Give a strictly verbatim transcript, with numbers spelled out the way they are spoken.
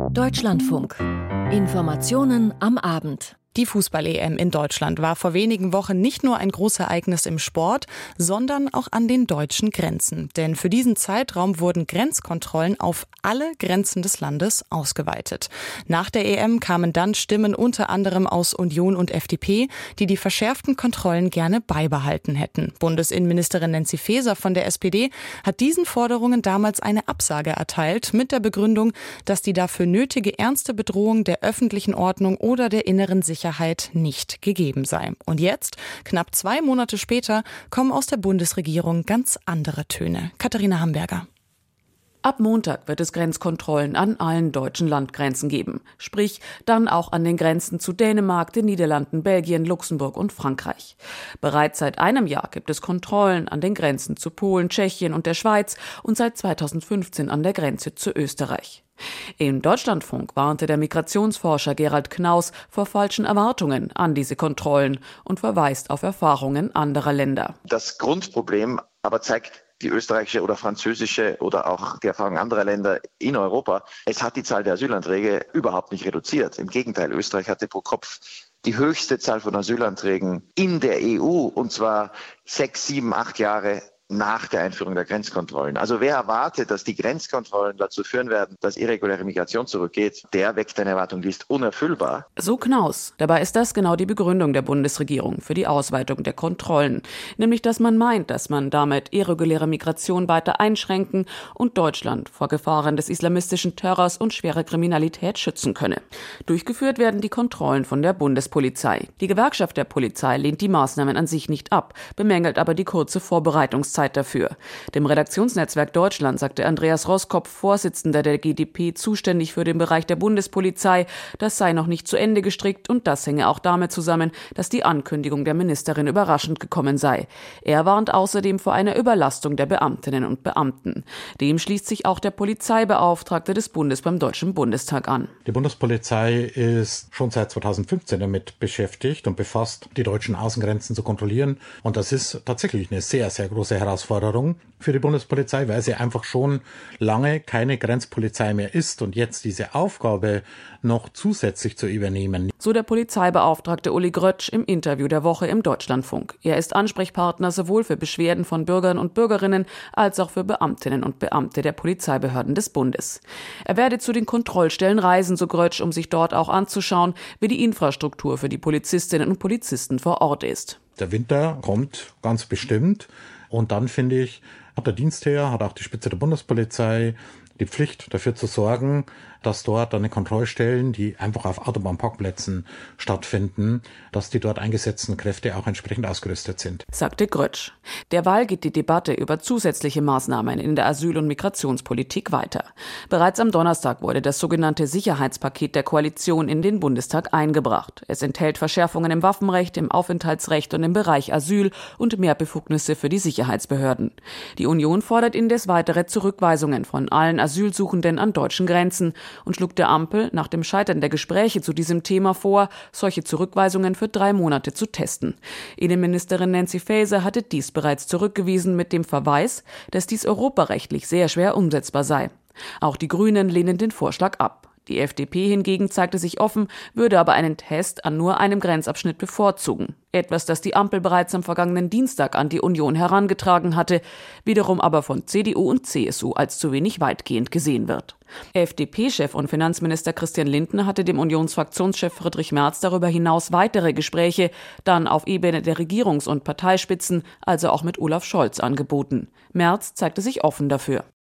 Deutschlandfunk. Informationen am Abend. Die Fußball-E M in Deutschland war vor wenigen Wochen nicht nur ein Großereignis im Sport, sondern auch an den deutschen Grenzen. Denn für diesen Zeitraum wurden Grenzkontrollen auf alle Grenzen des Landes ausgeweitet. Nach der E M kamen dann Stimmen unter anderem aus Union und F D P, die die verschärften Kontrollen gerne beibehalten hätten. Bundesinnenministerin Nancy Faeser von der S P D hat diesen Forderungen damals eine Absage erteilt, mit der Begründung, dass die dafür nötige ernste Bedrohung der öffentlichen Ordnung oder der inneren Sicherheit nicht gegeben sei. Und jetzt, knapp zwei Monate später, kommen aus der Bundesregierung ganz andere Töne. Katharina Hamburger. Ab Montag wird es Grenzkontrollen an allen deutschen Landgrenzen geben. Sprich, dann auch an den Grenzen zu Dänemark, den Niederlanden, Belgien, Luxemburg und Frankreich. Bereits seit einem Jahr gibt es Kontrollen an den Grenzen zu Polen, Tschechien und der Schweiz und seit zweitausendfünfzehn an der Grenze zu Österreich. Im Deutschlandfunk warnte der Migrationsforscher Gerald Knaus vor falschen Erwartungen an diese Kontrollen und verweist auf Erfahrungen anderer Länder. Das Grundproblem aber zeigt die österreichische oder französische oder auch die Erfahrung anderer Länder in Europa. Es hat die Zahl der Asylanträge überhaupt nicht reduziert. Im Gegenteil, Österreich hatte pro Kopf die höchste Zahl von Asylanträgen in der E U, und zwar sechs, sieben, acht Jahre nach der Einführung der Grenzkontrollen. Also wer erwartet, dass die Grenzkontrollen dazu führen werden, dass irreguläre Migration zurückgeht, der weckt eine Erwartung, die ist unerfüllbar. So Knaus. Dabei ist das genau die Begründung der Bundesregierung für die Ausweitung der Kontrollen. Nämlich, dass man meint, dass man damit irreguläre Migration weiter einschränken und Deutschland vor Gefahren des islamistischen Terrors und schwerer Kriminalität schützen könne. Durchgeführt werden die Kontrollen von der Bundespolizei. Die Gewerkschaft der Polizei lehnt die Maßnahmen an sich nicht ab, bemängelt aber die kurze Vorbereitungszeit dafür. Dem Redaktionsnetzwerk Deutschland sagte Andreas Roskopf, Vorsitzender der G d P, zuständig für den Bereich der Bundespolizei, das sei noch nicht zu Ende gestrickt und das hänge auch damit zusammen, dass die Ankündigung der Ministerin überraschend gekommen sei. Er warnt außerdem vor einer Überlastung der Beamtinnen und Beamten. Dem schließt sich auch der Polizeibeauftragte des Bundes beim Deutschen Bundestag an. Die Bundespolizei ist schon seit zweitausendfünfzehn damit beschäftigt und befasst, die deutschen Außengrenzen zu kontrollieren. Und das ist tatsächlich eine sehr, sehr große Herausforderung. Herausforderung für die Bundespolizei, weil sie einfach schon lange keine Grenzpolizei mehr ist und jetzt diese Aufgabe noch zusätzlich zu übernehmen. So der Polizeibeauftragte Uli Grötsch im Interview der Woche im Deutschlandfunk. Er ist Ansprechpartner sowohl für Beschwerden von Bürgern und Bürgerinnen als auch für Beamtinnen und Beamte der Polizeibehörden des Bundes. Er werde zu den Kontrollstellen reisen, so Grötsch, um sich dort auch anzuschauen, wie die Infrastruktur für die Polizistinnen und Polizisten vor Ort ist. Der Winter kommt ganz bestimmt. Und dann, finde ich, hat der Dienstherr, hat auch die Spitze der Bundespolizei die Pflicht, dafür zu sorgen, dass dort eine Kontrollstellen, die einfach auf Autobahnparkplätzen stattfinden, dass die dort eingesetzten Kräfte auch entsprechend ausgerüstet sind, sagte Grötsch. Derweil geht die Debatte über zusätzliche Maßnahmen in der Asyl- und Migrationspolitik weiter. Bereits am Donnerstag wurde das sogenannte Sicherheitspaket der Koalition in den Bundestag eingebracht. Es enthält Verschärfungen im Waffenrecht, im Aufenthaltsrecht und im Bereich Asyl und mehr Befugnisse für die Sicherheitsbehörden. Die Union fordert indes weitere Zurückweisungen von allen Asylsuchenden an deutschen Grenzen und schlug der Ampel nach dem Scheitern der Gespräche zu diesem Thema vor, solche Zurückweisungen für drei Monate zu testen. Innenministerin Nancy Faeser hatte dies bereits zurückgewiesen mit dem Verweis, dass dies europarechtlich sehr schwer umsetzbar sei. Auch die Grünen lehnen den Vorschlag ab. Die F D P hingegen zeigte sich offen, würde aber einen Test an nur einem Grenzabschnitt bevorzugen. Etwas, das die Ampel bereits am vergangenen Dienstag an die Union herangetragen hatte, wiederum aber von C D U und C S U als zu wenig weitgehend gesehen wird. F D P-Chef und Finanzminister Christian Lindner hatte dem Unionsfraktionschef Friedrich Merz darüber hinaus weitere Gespräche dann auf Ebene der Regierungs- und Parteispitzen, also auch mit Olaf Scholz, angeboten. Merz zeigte sich offen dafür.